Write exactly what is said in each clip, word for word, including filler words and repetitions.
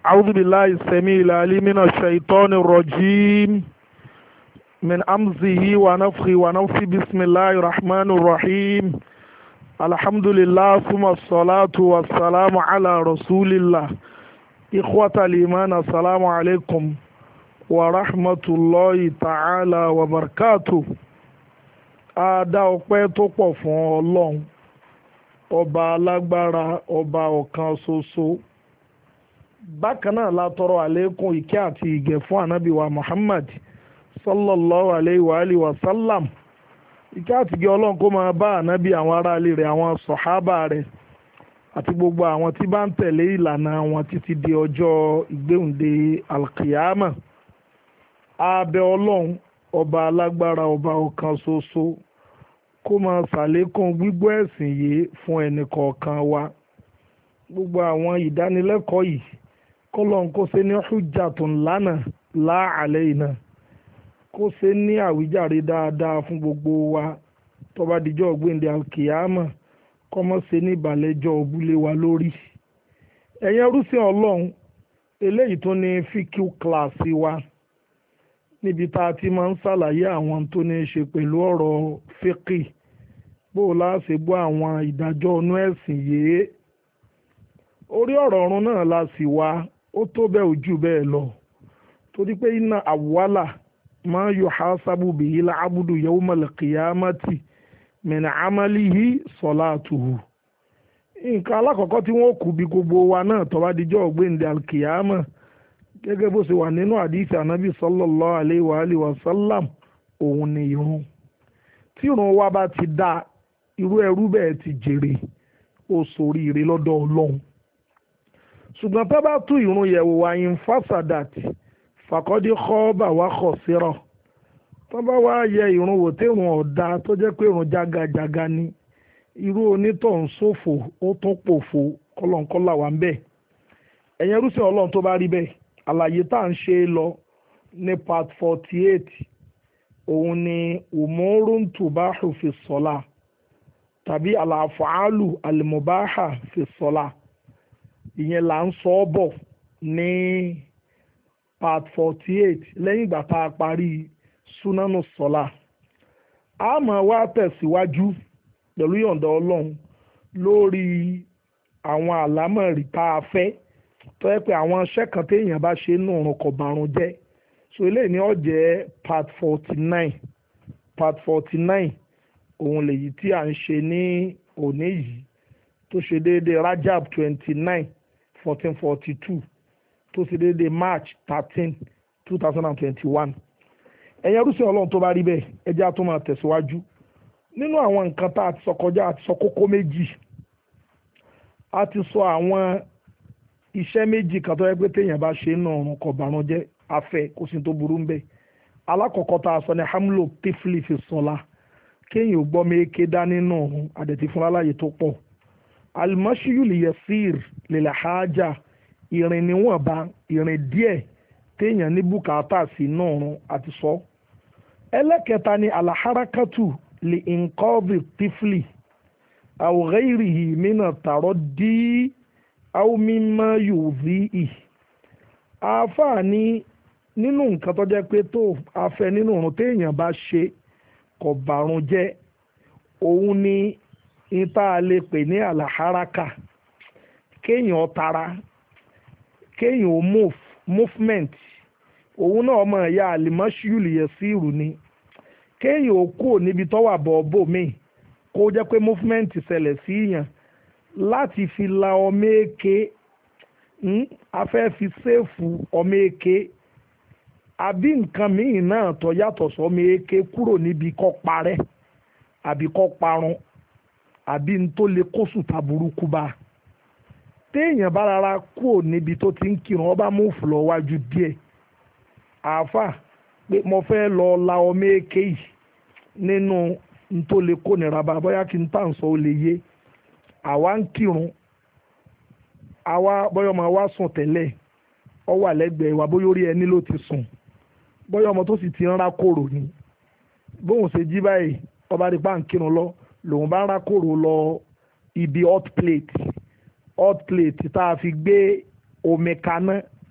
أعوذ بالله السميع العليم من الشيطان الرجيم من أمزه ونفخه ونفخه بسم الله الرحمن الرحيم الحمد لله ثم الصلاة والسلام على رسول الله إخوة الإيمان السلام عليكم ورحمة الله تعالى وبركاته. A dá ọpẹ́ tó pọ̀ fún Ọlọ́run ọba alágbára ọba ọ̀kan ṣoṣo. Bákan náà la tọrọ àlékún ìkẹ́ àti ìgẹ̀ fún ànábì wa Muhammad sallallahu alayhi wa alihi wa sallam. Ìkẹ́ àti ìgẹ̀ Ọlọ́run kó máa bá ànábì, àwọn aráalé rẹ̀, àwọn sọ̀hábà rẹ̀ àti gbogbo àwọn tí bá ń tẹ̀lé ìlànà wọn títí di ọjọ́ ìgbéǹde alkiyama. A bẹ̀ Ọlọ́run ọba alágbára ọba ọ̀kan ṣoṣo kó máa ṣàlékún gbígbọ́ ẹ̀sìn yìí fún ẹnì kọ̀ọ̀kan wa. Gbogbo àwọn ìdánilẹ́kọ̀ọ́ yìí kọ́lọ́n kó ṣe ní hujjatun lana la alayna, kó ṣe ní àwíjàre dáadáa fún gbogbo wa tó bá dijọ́ gbéǹde alkiyama, kó má ṣe ní ìbàlẹ́jọ́ òbúlé wa lórí. Ẹ̀yin ẹrúsìn Ọlọ́run, eléyìí tó ní fíkíù kíláàsì wa níbi tá a ti máa ń ṣàlàyé àwọn tó ní í ṣe pẹ̀lú ọ̀rọ̀ fíkì, bó o láṣẹ gbọ́ àwọn ìdájọ́ inú ẹ̀sìn yìí. Orí ọ̀rọ̀ ọ̀run náà la sì wá, ó tó bẹ́ẹ̀ ojú bẹ́ẹ̀ lọ, torí pé inna awwala ma yuhasabu bihi al-abdu yawmal qiyamati min amalihi salatuhu. Nǹkan alákọ̀ọ́kọ́ tí wọ́n kú bí gbogbo wa náà tó bá dijọ́ gbéǹde alkiyama, gẹ́gẹ́ bó ṣe wà nínú àdìsí ànábì sallallahu alayhi wa alihi wa sallam, òun ni irun. Tí irun wa bá ti dá, irú ẹrú bẹ́ẹ̀ ti jèrè, ó ṣoríire lọ́dọ̀ Ọlọ́run. Ṣùgbọ́n tó bá tú irun yẹ̀wò wá in fasadati fàkọ́dí khaba wa khasira. Tó bá wá yẹ irun wò tẹ́rùn ọ̀dà tó jẹ́ pé irun jágajàga ni, irú onítọ̀ ń ṣòfò, ó tún pòfo, kọ́lọ̀ńkọ́là wà ń bẹ̀. Ẹ̀yin ẹrúsìn Ọlọ́run tó bá rí bẹ́ẹ̀, àlàyé tá à ń ṣe lọ ní part forty eight, òun ni umurun tubahu fi sọ́lá tàbí àlàfàálù àlìmọ̀báhà fi sọ́lá. Ìyẹn là ń sọ ọ́ bọ̀ ní part forty eight lẹ́yìn ìgbà tá a parí súnánù sọ́lá. A máa wá tẹ̀síwájú pẹ̀lú yọ̀ǹda Ọlọ́run lórí àwọn àlámọ̀rí tá a fẹ́, tó yẹ pé àwọn iṣẹ́ kan téèyàn bá ṣe nù ọ̀run kò bàrùn jẹ́. So eléyìí ni ó jẹ́ part forty nine. part forty nine òun lèyí tí à ń ṣe ní òní yìí, tó ṣe déédéé Rajab twenty nine fourteen forty two, tó ṣe déédéé March thirteen two thousand and twenty one. ẹ̀yin ẹrúsìn Ọlọ́run tó bá rí bẹ́ẹ̀, ẹ jẹ́ á tún máa tẹ̀síwájú nínú àwọn nǹkan tá a ti sọ kọjá. A ti sọ kókó méjì, a ti sọ àwọn iṣẹ́ méjì kan tó yẹ pé téèyàn bá ṣe nù ọ̀run kò bàrùn jẹ́, afẹ́ kò sí tó burú ń bẹ̀. Alákọ̀ọ́kọ́ tá a sọ ní hamlo tifli fi sọ́la, kéèyàn ò gbọ́ méèké dání nù ọ̀run, àdẹ̀tí fúnra láàyè tó pọ̀. Al-mashyu liyasir lil haja, ìrìn níwọ̀nba, ìrìn díẹ̀ téèyàn ní bùkátà sí nù ọ̀run, àti sọ. Ẹlẹ́kẹta ni alaharakatu li inqadhi tifli aw ghayrihi mina taraddi aw mimma yuzi'i. Àáfàá ní nínú nǹkan tó jẹ́ pé tó afẹ́ nínú ọ̀run téèyàn bá ṣe kò bàrùn jẹ́, òun ni ìta lè pè ní àlàháràkà, kéèyàn tara, kéèyàn ó move movement. Òun náà ọmọ ìyá àlìmọ́ṣíù lìyẹ̀ sí ìrù ni, kéèyàn ó kúrò níbi tó wà bọ̀ọ̀bọ̀ míì, kó jẹ́ pé movement ṣẹlẹ̀ sí yàn láti fi la ọmọ èké, a fẹ́ fi ṣèfù ọmọ èké àbí nǹkan míì náà tó yàtọ̀ sọmọ èké kúrò níbi kó parẹ́ àbí kó parun àbí n tó lè kó sùtà burúkú bá. Téèyàn bá rárá kúrò níbi tó ti ń kírun, ọba múùfù lọ wájú díẹ̀, àáfà pé mo fẹ́ lọ la ọmọ èké yìí nínú n tó lè kó nira bá, bóyá kí n tà ń sọ ó lè yé. Àwa ń kírun, àwa bóyá ọmọ wa sùn tẹ́lẹ̀, ọ wà lẹ́gbẹ̀ẹ́ wa, bóyá orí ẹni ló ti sùn, bóyá ọmọ tó sì ti ń rá kòrò ni. Bóun ṣe jí báyìí, ọba rí pa ń kírun lọ, lòun bá ń rá kòrò lọ ibi hot plate hot plate tá a fi gbé omi kaná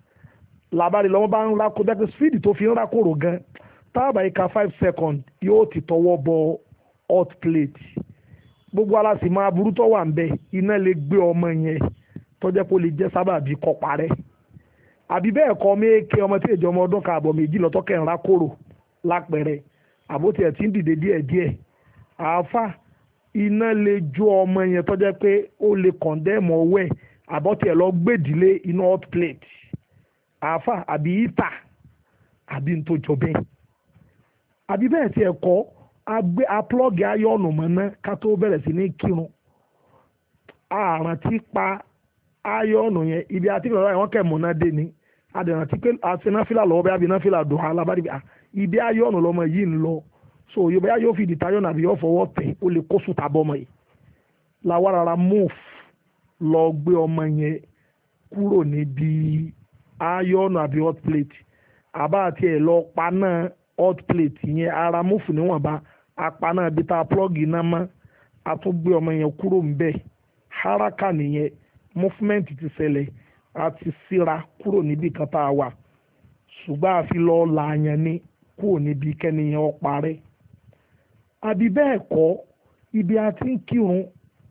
làbárí lọ́wọ́ bá ń rákò bẹ́ẹ̀ pé speed tó fi ń rákòrò gan táàbà ìka five seconds yóò ti tọwọ́ bọ hot plate gbogbo ara sì máa burú tó wà ń bẹ iná lè gbé ọmọ yẹn tó jẹ́ pé ó lè jẹ́ sábàbí kó parẹ́ àbí bẹ́ẹ̀ kọ́ méèké ọmọ tí èjọ ọmọ ọdún kan àbọ̀ méjì lọ́tọ́ kẹrin rákòrò lápẹ̀rẹ̀ àbótí ẹ̀ tí ń dìde díẹ̀díẹ̀ àáfà iná lè jó ọmọ yẹn tó jẹ́ pé ó lè kọ̀ndẹ́mù ọwọ́ ẹ̀ àbọ̀tí ẹ̀ lọ gbèdìlé iná hot plate àáfà àbí ìta àbí ntòjọ bẹ́ẹ̀ àbí bẹ́ẹ̀ tí ẹ̀ kọ́ agbé aplọ́gì ayọ́nù mọ́ná ká tó bẹ̀rẹ̀ sí ní kírun àrùn tí pa ayọ́nù yẹn ibi àti ìrọ̀lá yẹn wọ́n kẹ́ mọ́ná dé ni àdènà tí pé àti náfìlà lọ́wọ́ bẹ́ẹ̀ àbí náfìlà dùn alábàdì ibi ayọ́nù lọ́mọ yìí ń lọ so yorùbá yóò fi ìdìtayọ̀ nàbí yóò fọwọ́ tẹ̀ ó lè kó sùtà bọ́mọ yìí làwọn rárá move lọ gbé ọmọ yẹn kúrò níbi ayọ́nù àbí hot plate àbá àti ẹ̀ lọ paná hot plate yẹn ara move níwọ̀nba apaná ibi tá a plug iná mọ́ a tún gbé ọmọ yẹn kúrò ńbẹ̀ haraka nìyẹn movement ti ṣẹlẹ̀ a ti síra kúrò níbi kan tá a wà ṣùgbọ́n àfi lọ làyàn ni kúrò níbi kẹ́niyàn ó parẹ́ àbí bẹ́ẹ̀ kọ́ ibi a ti ń kírun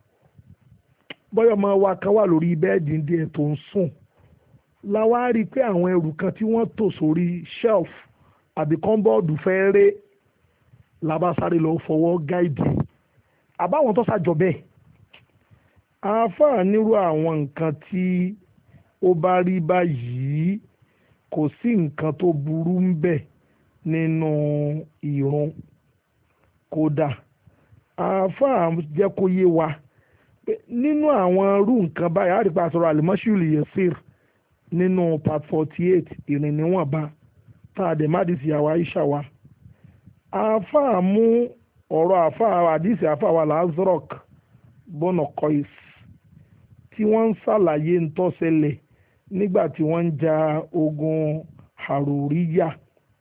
bọ́yọ̀ máa wá kan wà lórí bẹ́ẹ̀dì díẹ̀ tó ń sùn la wá rí i pé àwọn ẹrù kan tí wọ́n tò sórí shelf àbí kọ́ńbọ́ọ̀dù fẹ́ ré labasáré lọ fọwọ́ gáìdì àbáwọn tó ṣàjọ bẹ́ẹ̀ àáfàá nírú àwọn nǹkan tí ó bá rí báyìí kò sí nǹkan tó burú ń bẹ nínú ìrun kódà àáfàá jẹ́ kó yé wa pé nínú àwọn irú nǹkan báyìí àrípa sọ̀rọ̀ alimọ́ṣúlì yẹsìr nínú part forty eight ìrìn níwọ̀nba tá a dẹ̀ má dì sí àwa Aisha wa àáfàá mú ọ̀rọ̀ àáfàá àdìsí àáfàá wa Lazarok bọ́nà kọ́ìs tí wọ́n ń ṣàlàyé ń tó ṣẹlẹ̀ nígbà tí wọ́n ń ja ogun Haruriya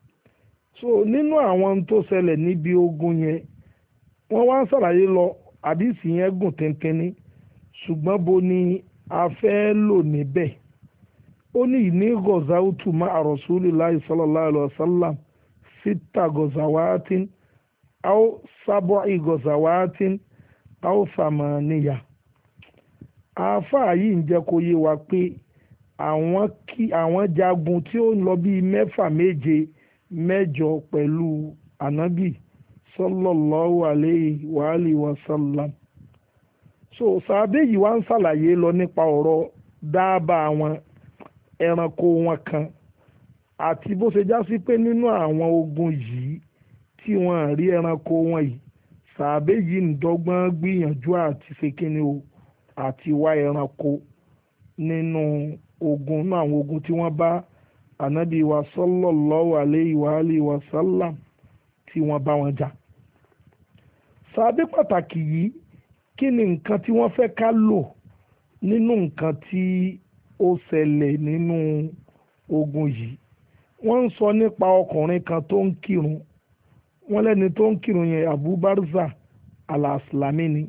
so nínú àwọn tó ṣẹlẹ̀ níbi ogun yẹn wọ́n wá ń ṣàlàyé lọ àdìsí yẹn gùn tẹ́ntẹ́ní ṣùgbọ́n bo ni a fẹ́ lò níbẹ̀ ó ní ìní gọ̀záwùtù má Rasulullahi sallallahu alaihi wasallam sita gọ̀záwàtín aw sábọ̀ì gọ̀záwàtín aw samaniya àáfàá yìí ń jẹ́ kó yé wa pé àwọn kí àwọn jagun tí ó ń lọ bíi mẹ́fà méje mẹ́jọ pẹ̀lú ànábì sallallahu alayhi wa alihi wa sallam so sàbẹ yìí wá ń ṣàlàyé lọ nípa ọ̀rọ̀ dábàá àwọn ẹranko wọn kan àti bó ṣe já sí pé nínú àwọn ogun yìí tí wọ́n rí ẹranko wọn yìí sàbẹ yìí ń dọ́gbọ́n gbìyànjú àti ṣe kíni o àti wá ẹranko nínú ogun náà àwọn ogun tí wọ́n bá ànábì wa sallallahu alayhi wa alihi wa sallam tí wọ́n bá wọn jà sàbẹ pàtàkì yìí kí ni nǹkan tí wọ́n fẹ́ ká lò nínú nǹkan tí ó ṣẹlẹ̀ nínú ogun yìí wọ́n ń sọ nípa ọkùnrin kan tó ń kírun wọ́n lẹ́ni tó ń kírun yẹn Abu Barza al-Aslami ni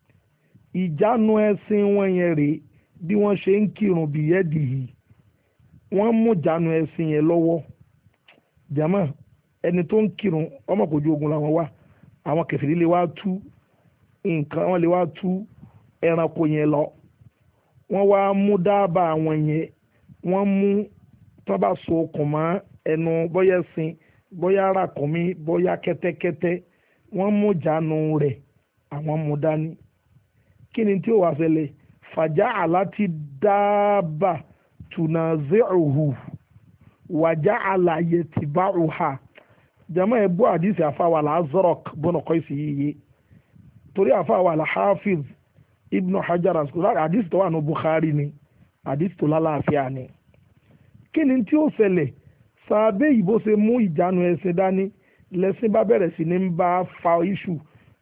ìjánu ẹ̀sìn wọn yẹn rèé bí wọ́n ṣe ń kírun bìyẹ́dì yìí wọ́n mú jánu ẹ̀sìn yẹn lọ́wọ́ jama ẹni tó ń kírun ọmọ kò ju ogun làwọn wà àwọn kẹfìrí lè wá tú nǹkan wọn lè wá tú ẹranko yẹn lọ wọ́n wá mú dábàá àwọn yẹn wọ́n mú tó bá so okùn mọ́ ẹnu bóyá ẹṣin bóyá ràkúnmí bóyá kẹ́tẹ́kẹ́tẹ́ wọ́n mú jánu rẹ̀ àwọn mú dání kí ni tí ó wá ṣẹlẹ̀ fàjà àláti dábà tunazi'uhu wàjà àlàyé tìbáruha jama ẹ bú àdìsí àfàwà Lazarok bọ́nà kọ́ ìsì yíyé torí àfàwà al-Hafiz Ibn Hajar àdìsí tó wà ní Bukhari ni àdìsí tó lálàáfíà ni kí ni tí ó ṣẹlẹ̀ sàbẹ̀ yìí bó ṣe mú ìjánu ẹ̀sìn dání lẹ́sìn bá bẹ̀rẹ̀ sí ní bá fa iṣu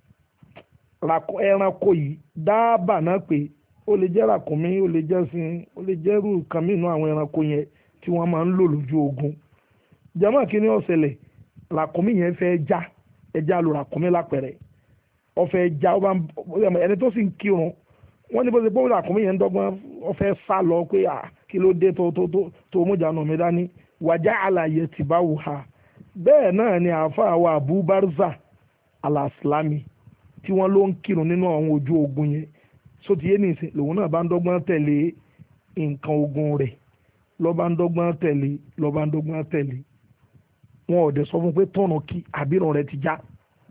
ẹranko yìí dábàá náà pé ó lè jẹ́ ràkúnmí ó lè jẹ́ sin ó lè jẹ́ irú kan mìíràn àwọn ẹranko yẹn tí wọ́n máa ń lò lójú ogun jama kí ni ó ṣẹlẹ̀ ràkúnmí yẹn fẹ́ já ẹja lu ràkúnmí lápẹ̀rẹ̀ ó fẹ́ já ẹni tó sì ń kírun wọ́n ní bó ṣe pé ràkúnmí yẹn ń dọ́gbọ́n ó fẹ́ sá lọ pé kí ló dé tó tó tó tó mú ìjánu mi dání waja'ala yatba'uha bẹ́ẹ̀ náà ni àáfàá wa Abu Barza al-Aslami tí wọ́n ló ń kírun nínú àwọn ojú ogun yẹn sóti yé nìsín lòun náà bá ń dọ́gbọ́n tẹ̀lé nǹkan ogun rẹ̀ lọ́ba ń dọ́gbọ́n tẹ̀lé lọ́ba ń dọ́gbọ́n tẹ̀lé wọn ò dẹ̀ sọ fún pé tọ̀nà kí àbíràn rẹ̀ ti já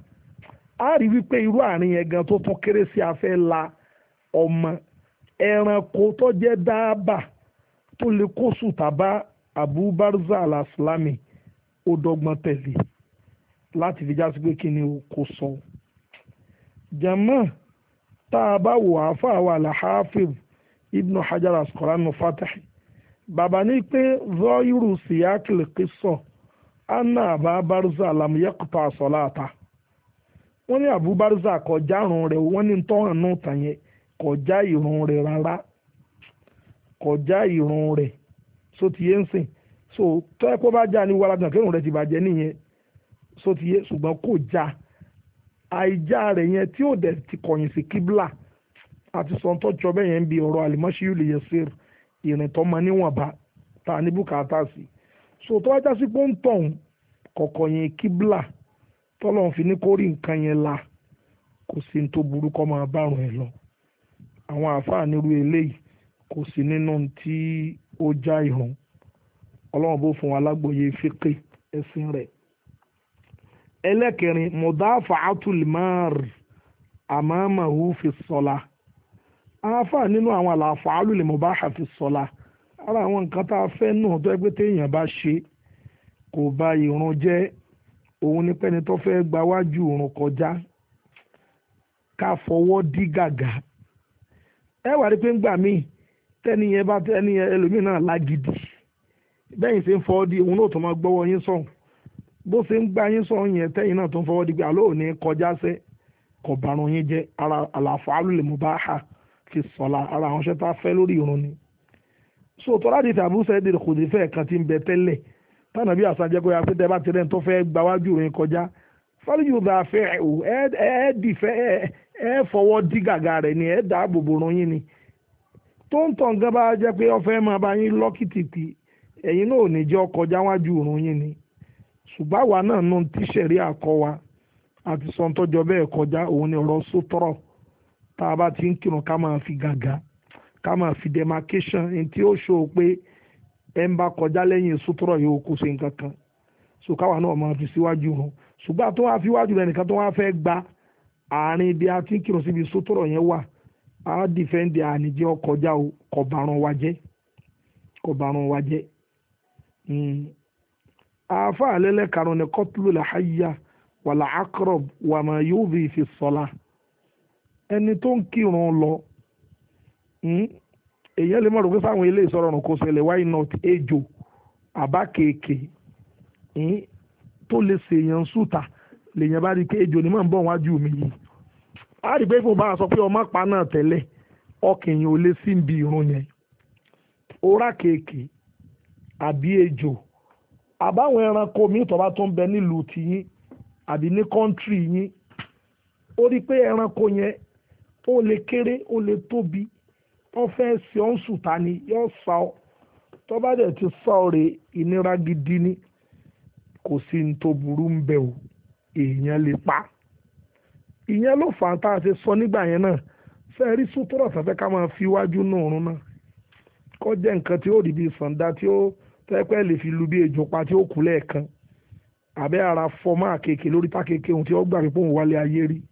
a rí wípé irú àárín yẹn gan tó tún kéré sí afẹ́ la ọmọ ẹranko tó jẹ́ dáàbà tó lè kó sùtà bá Abu Barza al-Aslami ó dọ́gbọ́n tẹ̀lé láti fi jásí pé kí ni o kò sọ. jama tá a bá wò àáfàá wa al-Hafiz Ibn Hajar al-Asqalani Fatih bàbá ní pé zọ́ọ̀yìrù síyákìlì qissa anna Abu Barza lam yaqta salata wọ́n ní Abu Barza kọjá ìrun rẹ̀ wọ́n ní tọ́hàn náà tàn yẹn kọjá ìrun rẹ̀ rárá kọjá ìrun rẹ̀ so ti yé ń sìn so tó ẹ kó bá já ní wàlágàn kírun rẹ̀ ti bàjẹ́ nìyẹn so ti yé ṣùgbọ́n kò já àìjá rẹ̀ yẹn tí ò dẹ̀ ti kọ̀yìn sí kíbla àti sọ̀ńtọ́ jọ bẹ́ẹ̀ yẹn ń bi ọ̀rọ̀ àlìmọ́ṣíyù lè yẹ sí ìrìn tó mọ níwọ̀nba tá a ní bùkátà sí so tó wájá sí pé ń tọ̀hún kọ̀kọ̀ yẹn kíbla tọ́lọ́run fi ní kó rí nǹkan yẹn la kò sí ní tó burú kọ́ máa bárun ẹ̀ lọ àwọn àáfàá nírú eléyìí kò sí nínú tí ó já ìrun ọlọ́run bó fún wa lágbóye fíkè ẹ̀sìn rẹ̀. ẹlẹ́kẹrin mudafa'atul mar amamahu fi sọ́la àáfàá nínú àwọn àlàfàálù lè mubaha fi sọ́la ara àwọn nǹkan tá a fẹ́ náà tó ẹgbẹ́ téèyàn bá ṣe kò bà ìrun jẹ́ òun ní pẹ́ni tó fẹ́ gba wájú ìrun kọjá ká fọwọ́ dí gàgà ẹ wà rí pé ń gbà míì tẹ́ni yẹn bá tẹ́ni yẹn ẹlòmíì náà lágídí bẹ́yìn ṣe ń fọwọ́ dí òun náà tó máa gbọ́wọ́ yín sọ̀hún bó ṣe ń gbá yín sọ̀hún yẹn tẹ́yìn náà tó ń fọwọ́ dí pé àlọ́ òní kọjá sẹ́ kò bàrùn yín jẹ́ ara àlàfàálù lè mubaha fi sọ̀la ara àwọn ṣẹ́ tá a fẹ́ lórí ìrun ni. so tọ́lá di tàbí sẹ́ẹ̀dì kò ní fẹ́ kan ti ń bẹ tẹ́lẹ̀ tánà bí àṣà jẹ́ kó yà pé tẹ́ bá ti rẹ̀ tó fẹ́ gba wájú ìrun kọjá fálíjù bá fẹ́ ẹ dì fẹ́ ẹ fọwọ́ dí gàgà rẹ̀ ni ẹ dáàbò bò run yín ni tó ń tàn gan bá jẹ́ pé ọfẹ́ máa bá yín lọ́kìtìtì ẹ̀yin náà ò ní jẹ́ ọkọjá wájú ìrun yín ni ṣùgbọ́n àwa náà nù tíṣẹ̀rí àkọ wa àti sọ̀ńtọ́jọ́ bẹ́ẹ̀ kọjá òun ni ọ̀rọ̀ sótọ́rọ̀ tá a bá ti ń kírun ká máa fi gàgà ká máa fi demarcation ní tí ó ṣó pé ẹ ń bá kọjá lẹ́yìn sótọ́rọ̀ yóò kó ṣe nǹkan kan so káwa náà máa fi síwájú ìrun ṣùgbọ́n àtọ́ wá fi wájú rẹ̀ nìkan tó wá fẹ́ gba àárín ibi a ti ń kírun síbi sótọ́rọ̀ yẹn wà á dìfẹ́ǹdì àníjẹ́ ọkọjá o kọ̀bàrún wa jẹ́ kọ̀bàrún wa jẹ́ àáfà àlẹ́lẹ́ karùn-ún ni kọ́tùlù làháyà wàlà akọrọb wàmà yóò fi fi sọ́la ẹni tó ń kírun lọ èyàn lè má rò pé sáwọn ilé ìsọ̀rọ̀ ọ̀run kò ṣẹlẹ̀ why not ejò àbá kéèké tó lè ṣèyàn sùtà lèyàn bá rí i pé ejò ni máa ń bọ̀ wájú mi yìí a rí i pé fún bá a sọ pé ọmọ pa náà tẹ́lẹ̀ ọkàn ò lè sí ibi ìrun yẹn orá kéèké àbí ejò àbáwọn ẹranko míì tó bá tó ń bẹ nílùú tiyín àbí ní kọ́ńtírì yín ó rí i pé ẹranko yẹn ó lè kéré ó lè tóbi wọ́n fẹ́ ṣe ọ́n sùtà ni yóò sá ọ tó bá dẹ̀ ti sá ọ rè ìnira gidi ni kò sí ní tó burú ń bẹ o èèyàn lè pa ìyẹn ló fà á tá a ṣe sọ nígbà yẹn náà fẹ́ rí sútúrọ̀ tàbí ká máa fi wájú náà rún náà kọ́ jẹ́ nǹkan tí ó rí bí sàǹdà tí ó tẹ́pẹ́ lè fi lu bí ejò pa tí ó kú lẹ́ẹ̀kan àbẹ́ ara fọ́ máa kéèké lórí tákéèké ohun tí ó gbà pé òun wálé ayé rí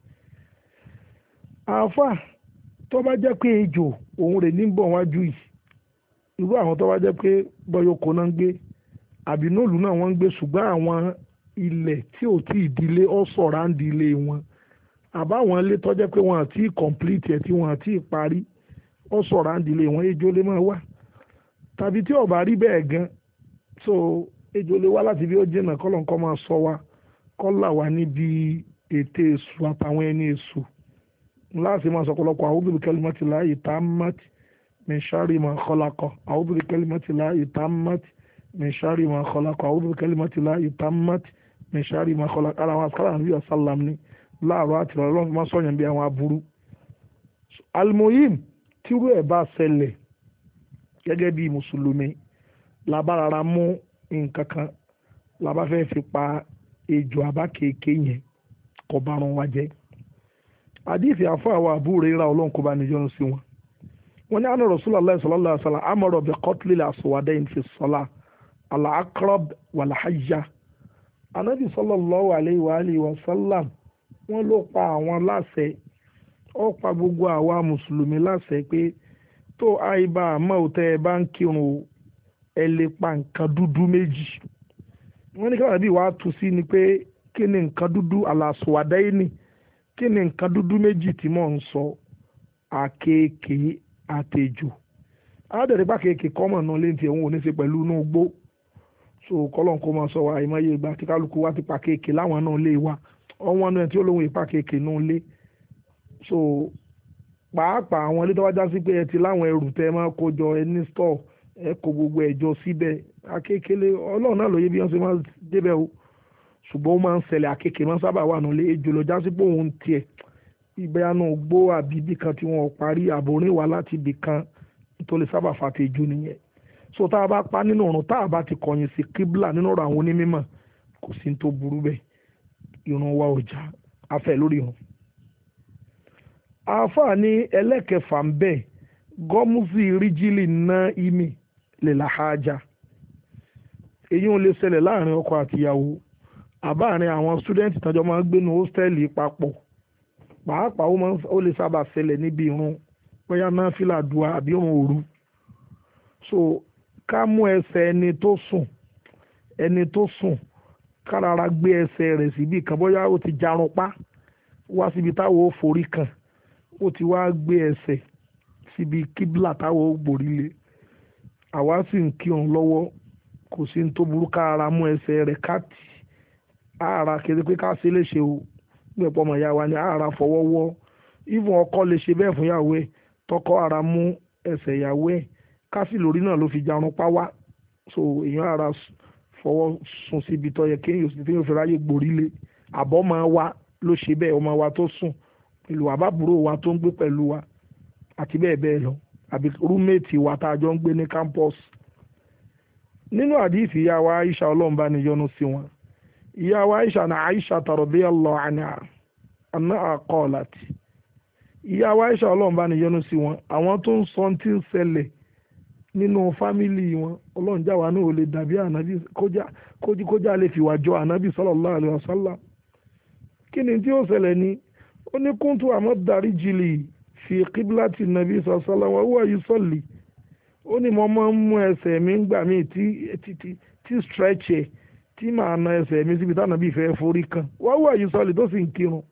àáfà tó bá jẹ́ pé ejò òun rè ní bọ̀ wájú yìí irú àwọn tó bá jẹ́ pé bọ́yọ̀kọ náà ń gbé àbí nóòlù náà wọ́n ń gbé ṣùgbọ́n àwọn ilẹ̀ tí ò tí ì dílé ọ̀ sọ̀rọ̀ à ń dílé wọn àbáwọn ilé tó jẹ́ pé wọn àti complete ẹ̀ tí wọn àti parí ọ̀ sọ̀rọ̀ à ń dílé wọn ejò lè máa wà tàbí tí ó bá rí bẹ́ẹ̀ gan so ejò lè wá láti bí ó jìnnà kọ́ lọ́nkọ́ máa sọ wa kọ́ là wá níbi ète èṣù àtàwọn ẹni èṣù láti máa sọ pọ̀lọpọ̀ a'udhu bi kalimati llahi tammati min sharri ma khalaqa a'udhu bi kalimati llahi tammati min sharri ma khalaqa a'udhu bi kalimati llahi tammati min sharri ma khalaqa ara àwọn àṣàrà àbí ọ̀sálàm ní láàárọ̀ àti ọlọ́run máa sọ̀yàn bí àwọn aburú. almohim tírú ẹ̀ bá ṣẹlẹ̀ gẹ́gẹ́ bí mùsùlùmí labárara mú nǹkan kan la bá fẹ́ fi pa ejò àbá kéèké yẹn kó bá run wa jẹ́. àdìsí àfọ àwọn àbúrò rẹ̀ ra ọlọ́run kó bá níjọ́ sí wọn. wọ́n ní àná Rasulullah sallallahu alaihi wasallam amara bi qatli al-aswadayn fi as-salah al-aqrab wal-hajja. anabi sallallahu alaihi wa alihi wa sallam wọ́n ló pa àwọn láṣẹ ó pa gbogbo àwa mùsùlùmí láṣẹ pé tó àìbá àmọ́ òtẹ́ ẹ bá ń kírun ẹ lè pa nǹkan dúdú méjì. wọ́n ní káwọn àbí wàá tu sí ni pé kí ni nǹkan dúdú al-aswadayn kí ni nǹkan dúdú méjì tí mò ń sọ àkekèé àtejò. àádọ́rẹ́ bá kéèké kọ́mọ̀ náà lè ti ẹ̀wọ̀n ò ní ṣe pẹ̀lú inú igbó so kọ́lọ́n kó máa sọ wa àìmọye ìgbà tí kálukú wa ti pa kéèké láwọn náà lé wa ọ̀wọ́n náà tí ó lóun ìpa kéèké náà lé so pàápàá àwọn ilé tó wá já sí pé ẹ ti láwọn ẹrù tẹ ẹ máa kó jọ ẹ ní stọọ ẹ kó gbogbo ẹjọ síbẹ̀ akékèlé Ọlọ́run náà lóye bí wọ́n ṣe máa débẹ̀ o ṣùgbọ́n ó máa ń ṣẹlẹ̀ akékèké máa ń sábà wà nílé ejò lọ já sí pé òun tiẹ̀ ìgbéyàwó gbó àbí ibì kan tí wọ́n parí àbòrín wá láti ibì kan tó lè sábà fàtẹ ejò nìyẹn so tá a bá pa nínú ọ̀run tá a bá ti kọ̀yìn sí kíbla nínú ọ̀rọ̀ àwọn onímọ̀ kò sí tó burú bẹ́ẹ̀ irun wa ò já afẹ́ lórí irun. àáfàá ní ẹlẹ́kẹfà ń bẹ̀ gọ́mùsì ríjìlì ná ìmì lè làhájà èyí ò lè ṣẹlẹ̀ láàrin ọkọ àtìyàwó àbáàrin àwọn stúdẹ́ǹtì tọ́jọ́ máa ń gbénu hóstẹ́ẹ̀lì papọ̀ pàápàá ó lè sábà ṣẹlẹ̀ níbi irun bóyá náà fìlà dùà àbí òun òru so ká mú ẹsẹ̀ ẹni tó sùn ẹni tó sùn kárara gbé ẹsẹ̀ rẹ̀ síbi kan bóyá ó ti jarun pa wá síbi táwọn ò forí kan ó ti wá gbé ẹsẹ̀ síbi kíbla táwọn ò gbòrí lé àwa sì ń kírun lọ́wọ́ kò sí ní tó burú kárara mú ẹsẹ̀ rẹ̀ káàtì àrà kéde pé ká ṣe léṣe o gbẹ̀pọ̀ ọmọ ìyá wa ni àrà fọwọ́ wọ́ ìfún ọkọ lè ṣe bẹ́ẹ̀ fún ìyàwó ẹ̀ tọkọ ara mú ẹsẹ̀ ìyàwó ẹ̀ kásì lórí náà ló fi jarun pa wá so èèyàn ara fọwọ́ sùn síbi tó yẹ kéèyàn sì fi fi ráyè gborí lé àbọ̀ máa wá ló ṣe bẹ́ẹ̀ ọmọ wa tó sùn pẹ̀lú àbábúrò wa tó ń gbé pẹ̀lú wa àti bẹ́ẹ̀ bẹ́ẹ̀ lọ àbí rúmẹ́ẹ̀tì wa tá a jọ ń gbé ní campus. nínú àdìsí ìyá wa Aisha ọlọ́run bá ní yọ́nú sí wọn ìyá wa Aisha na Aisha radiyallahu anha anna qalat ìyá wa Aisha ọlọ́run bá ní yọ́nú sí wọn àwọn tó ń sọ tí ń ṣẹlẹ̀ nínú fámìlì wọn ọlọ́run jáwa náà ò lè dàbí ànábì kójá kójá lè fìwà jọ ànábì sallallahu alaihi wasallam. kí ni tí ó ṣẹlẹ̀ ni ó ní kúntù àmọ́ darí jìlì fi kíbláàtì nàbí sallallahu alaihi wasallam wa huwa yusalli ó ní mo máa ń mú ẹsẹ̀ mi ń gbà mí tí tí tí stretch ẹ̀ tí màá na ẹsẹ̀ mi síbi táwọn àbí ìfẹ́ forí kan wa huwa yusalli tó sì ń kírun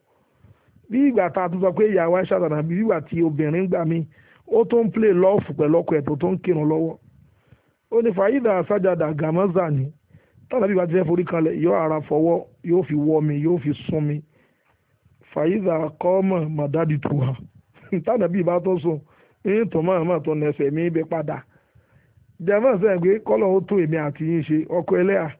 bí ìgbà tá a tún sọ pé ìyàwó ẹ̀ ṣàtànà bí ìgbà tí obìnrin gbà mí ó tó ń play lọ́ọ̀fù pẹ̀lú ọkọ ẹ̀ tó tó ń kírun lọ́wọ́ ó ní fàyídà sájàdà gàmọ́zà ni táwọn àbí ìgbà tí fẹ́ forí kanlẹ̀ yóò ara fọwọ́ yóò fi wọ́ mi yóò fi sún mi fàyídà kọ́mọ̀ màdádì tùwà táwọn àbí ìbá tó sùn ní tòmọ́ àmọ́ tó nẹsẹ̀ mi bẹ padà jẹ́mọ́ sẹ́yìn pé kọ́lọ̀ ó tó èmi àti yín ṣe ọkọ ẹlẹ́yà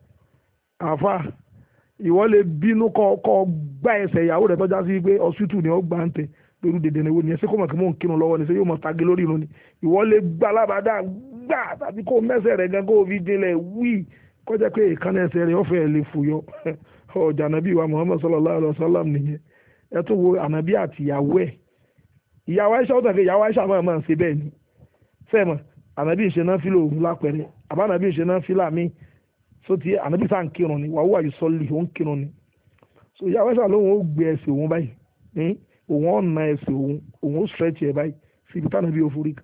àfà ìwọ lè bínú kọ́ gbá ẹsẹ̀ ìyàwó rẹ̀ tọ́já sí pé ọ̀sítù ni ó gbà ń tẹ̀ pẹ̀lú dèdè ni wo ni ẹ ṣe kó mọ̀ kí mò ń kírun lọ́wọ́ ni ṣe yóò mọ̀ tagi lórí irun ni ìwọ lè gbá alábàdà gbà tàbí kó mẹ́sẹ̀ rẹ̀ gan kó fi jinlẹ̀ wí kọjá pé ìkànnì ẹsẹ̀ rẹ̀ ọ̀fẹ́ lè fòyọ́ ọjà ànábì wa Muhammad sallallahu alayhi wa sallam nìyẹn ẹ tún wo ànábì àti ìyàwó ẹ̀ ìyàwó Aisha ó tàbí ìyàwó Aisha máa máa ń ṣe bẹ́ẹ̀ ni sẹ́ẹ̀mọ̀ ànábì ìṣe náà fílò òun lápẹ̀rẹ̀ àbá ànábì ìṣe náà fílà mí so ti ànábì sáà ń kírun ni wàhùwà yìí sọ́ọ̀lì ó ń kírun ni so ìyàwó Aisha lóhun ó gbé ẹsẹ̀ òun báyìí òun ọ̀nà ẹsẹ̀ òun òun stretch ẹ̀ báyìí síbi tánàbí ò forí kan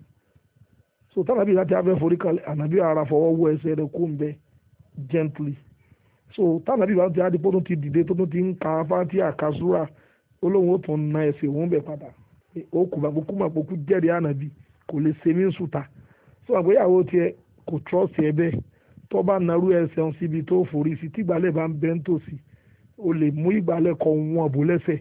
so tánàbí láti afẹ́ forí kan ànàbí ara fọwọ́ wọ ẹsẹ̀ rẹ̀ kó ń bẹ gently so tánàbí bá ti adìpọ́ tó ti dìde tó tó ti ń ka fáti àkàsúrà olóhùn ó tún na ẹsẹ̀ òun bẹ̀ padà ó kù bá kókó mà kókó jẹ́rìí ànàbí kò lè ṣe mí ń sùtà so àgbéyàwó tiẹ̀ kò trust ẹ bẹ́ẹ̀ tó bá narú ẹsẹ̀ òun síbi tó forí sí tígbàlẹ̀ bá ń bẹ́ ń tòsí o lè mú ìgbàlẹ̀ kọ wọn bò lẹ́sẹ̀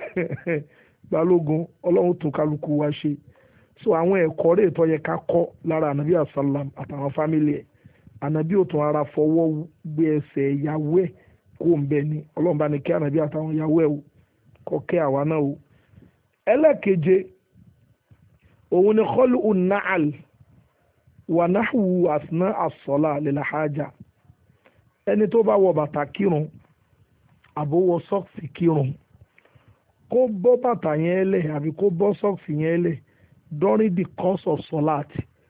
balógun ọlọ́run tó kálukú wa ṣe so àwọn ẹ̀kọ́ rẹ̀ tó yẹ ká kọ́ lára ànábì àsálàm àtàwọn fámìlì ẹ̀ ànábì ò tún ara fọwọ́ gbé ẹsẹ̀ ìyàwó ẹ̀ kó ń bẹ ní ọlọ́run bá ní kí ànábì àtàwọn ìyàwó ẹ̀ kọ́ kẹ́ àwa náà o. ẹlẹ́keje òun ni kọ́lù unaal wà náhù àsìná àsọ̀lá lil haja ẹni tó bá wọ bàtà kírun àbó wọ sọ́ọ̀sì kírun kó bọ́ bàtà yẹn lẹ̀ àbí kó bọ́ sọ́ọ̀sì yẹn lẹ̀ during the course of solat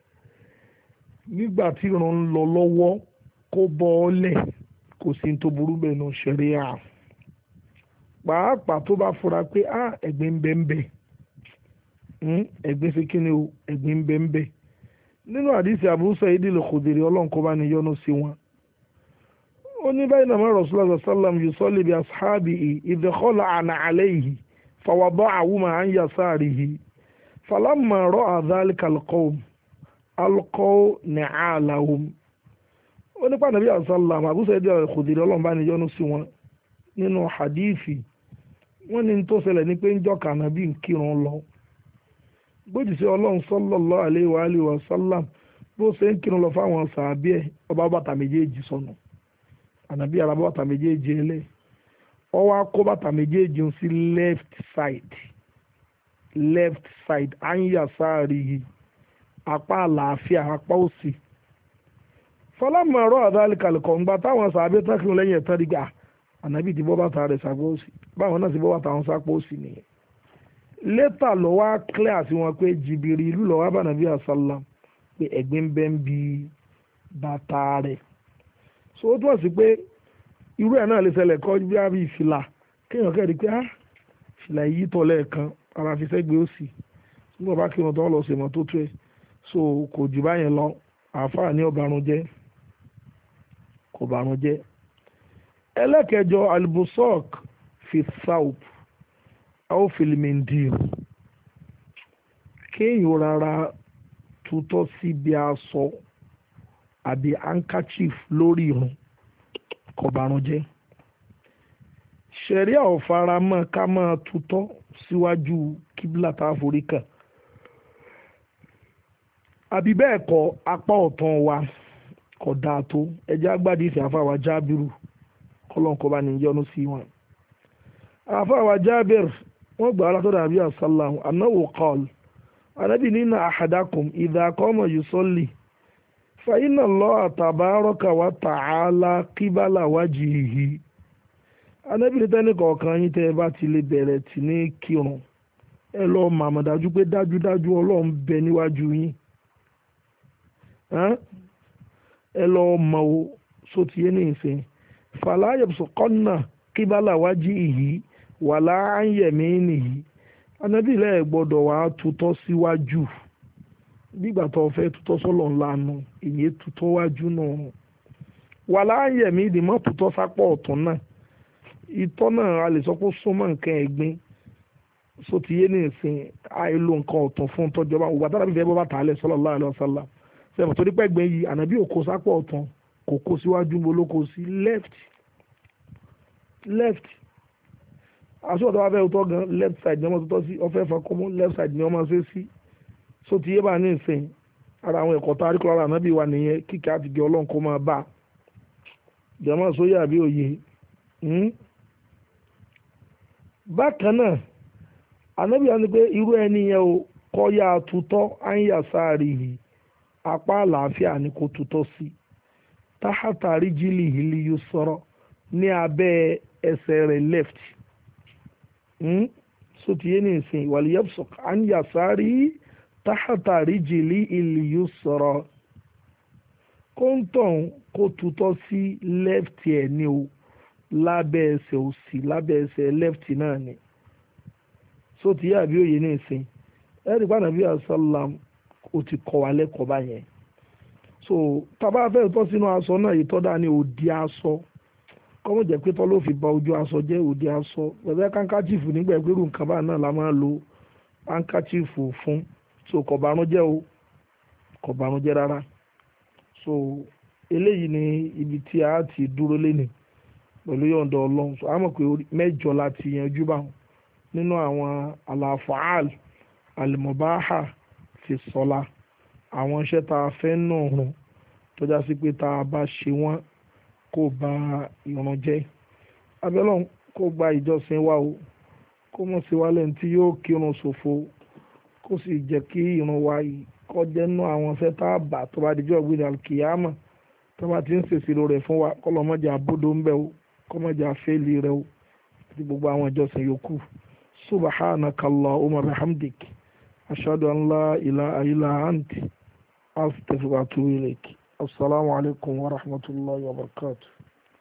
nígbà tí irun ń lọ lọ́wọ́ kó bọ́ ọ lẹ̀ kò sí ní tó burú bẹ́ẹ̀ nù ṣẹ̀ríà pàápàá tó bá fura pé ah ẹ̀gbin ń bẹ ń bẹ ẹ̀gbin fi kí ni o ẹ̀gbin ń bẹ ń bẹ nínú àdìsí Abu Sa'id al-Khudri ọlọ́run kó bá ní yọ́nú sí wọn. ó ní báyìí nàmá Rasulullah sallam yusalli bi ashabihi idh khala'na alayhi fawada'ahuma an yasarihi falamma ra'a dhalika al-qawm alqaw ni'alahum. ó ní pàdánù bí àṣàlám Abu Sa'id al-Khudri ọlọ́run bá ní yọ́nú sí wọn nínú hadithi wọ́n ní tó ṣẹlẹ̀ ní pé ń jọ́ kànábì ń kírun lọ bójúṣe ọlọ́run sallallahu alaihi wa alihi wa sallam bó ṣe ń kírun lọ fáwọn sàábí ẹ̀ ọba bàtà méjèèjì sọnù ànàbí ara bàtà méjèèjì ẹlẹ́ ó wá kó bàtà méjèèjì ń sí left side left side anya sáàrí yìí apá àlàáfíà apá òsì fọlámù ọ̀rọ̀ àdálìkàlìkọ̀ ńgbà táwọn sàábí tán kírun lẹ́yìn ẹ̀tàn rí gbà ànàbí ti bọ́ bàtà rẹ̀ sápò òsì báwọn náà ti bọ́ bàtà wọn sápò òsì nìyẹn létà lọ wá clear sí wọn pé jìbìrì ìlú lọ wá bá nàbí àsálàm pé ẹ̀gbin ń bẹ ń bi bàtà rẹ̀ so ó túmọ̀ sí pé irú ẹ̀ náà lè ṣẹlẹ̀ kọ́ bí a bí ìfìlà kéèyàn kẹ́rì pé ah fìlà yìí tọ̀ lẹ́ẹ̀kan ara fi sẹ́gbẹ̀ẹ́ òsì nígbà bá kéèyàn tó lọ sí ìmọ̀ tó tó ẹ̀ so kò jù báyẹn lọ àáfàá ní ọ̀bàrún jẹ́ kò bàrún jẹ́ ẹlẹ́kẹjọ albusok fi south àwọn filimendil kéèyàn rárá tutọ́ síbi aṣọ àbí handkerchief lórí irun kò bàrún jẹ́ ṣẹ̀ríà ò fara mọ́ ká máa tutọ́ síwájú kíbla tá a forí kàn àbí bẹ́ẹ̀ kọ́ apá ọ̀tún wa kò dáa tó ẹjẹ́ agbádìí ìfẹ́ àfàwà jábìrù kọ́lọ́n kọ́ bá ní yọ́nú sí wọn. àfàwà jábìrù wọ́n gbà ọ́lá tó dàbí àsálàm anáwó kọ́l anábì nínú àhàdákùn idha qama yusalli fa inna Allaha tabaraka wa ta'ala qibala wajhihi. anábì ní tẹ́nì kọ̀ọ̀kan yín tẹ́ ẹ bá ti lè bẹ̀rẹ̀ tì ní kírun ẹ lọ́ọ́ màmá dájú pé dájúdájú ọlọ́run bẹ níwájú yín ẹ lọ́ọ́ mọ̀ ó sótìyé ní ìsìn fala yabsuqanna qibala wajhihi wàlá ànyẹ̀mí nìyí anábì lẹ́ẹ̀ gbọ́dọ̀ wá tutọ́ síwájú nígbà tó fẹ́ tutọ́ sọ́lọ̀ ńlá nu èyí tutọ́ wájú náà wàlá ànyẹ̀mí ni mọ́ tutọ́ sápọ̀ ọ̀tún náà ìtọ́ náà a lè sọ pé súnmọ́ nǹkan ẹ̀gbin sotiye ní ìsìn àìlò nǹkan ọ̀tún fún tọ́jọba òwò àtàrà bíbẹ́ bọ́ bàtà alẹ́ sallallahu alaihi wasallam sẹ́wọ̀n torí pẹ́gbẹ́ yìí ànábì ò kó sápọ̀ ọ̀tún kò kó síwájú mo ló kó sí left left aṣọ ọ̀tọ̀ wa fẹ́ tọ́ gan left side ni wọ́n tó tọ́ sí ọ̀fẹ́ fọkọ́mọ́ left side ni wọ́n máa ṣe sí so ti yé bá ní ìsìn ara àwọn ẹ̀kọ́ tá a rí kọ́ ara ànábì wa nìyẹn kíkẹ́ àti gẹ ọlọ́run kó máa bá jẹ́mọ́ sóyè àbí òye bákan náà ànábì wa ni pé irú ẹni yẹn o kọ́ ya tutọ́ àyà sáàrì yìí apá àlàáfíà ni kò tutọ́ sí táhàtà ríjìlì ìlú yóò sọ̀rọ̀ ní abẹ́ ẹsẹ̀ rẹ̀ left so ti yé ní ìsìn wàlíyàbsọ̀k ànyàsárí táhàtà ríjìlì ìlú yóò sọ̀rọ̀ kóńtọ̀n kó tutọ́ sí left ẹ̀ ní o lábẹ́ ẹsẹ̀ òsì lábẹ́ ẹsẹ̀ left náà ni so ti yé àbí òye ní ìsìn ẹ̀rí pàdánù bí asálàm ó ti kọ́ wa lẹ́kọ̀ọ́ báyẹn so tábà fẹ́ tọ́ sínú aṣọ náà yìí tọ́ da ní òdi aṣọ kọ́mọ̀ jẹ́ pé tọ́ ló fi ba ojú aṣọ jẹ́ òdi aṣọ pẹ̀lú kankachifu nígbà pẹ̀lú nǹkan báyìí náà la máa lo kankachifu fún so kò bànújẹ́ o kò bànújẹ́ rárá so eléyìí ni ibi tí a ti dúró lénìí pẹ̀lú yọ̀ǹda ọlọ́run so a mọ̀ pé mẹ́jọ la ti yanjú báwọn nínú àwọn àlàfáàl àlìmọ̀báhà fi sọ́la àwọn iṣẹ́ tá a fẹ́ náà rùn tọ́já sí pé tá a bá ṣe wọ́n kó ba ìrun jẹ́ abẹ́lọ́n kó gba ìjọsìn wa o kó mọ̀ sí wa lẹ́nu tí yóò kírun ṣòfò kó sì jẹ́ kí ìrun wa yìí kó jẹ́ nú àwọn iṣẹ́ tá a bà tó bá dijọ́ gbé alkiyama tó bá ti ń ṣèṣirò rẹ̀ fún wa kọ́lọ́mọ́jà abódó ń bẹ̀ o kọ́mọ́jà fẹ́ẹ́lì rẹ̀ o àti gbogbo àwọn ìjọsìn yòókù subhanaka Allahumma bihamdik ashhadu an la ilaha illa anti astaghfiruka wa atubu ilaik assalamu alaikum wa rahmatullahi wa barakatuh.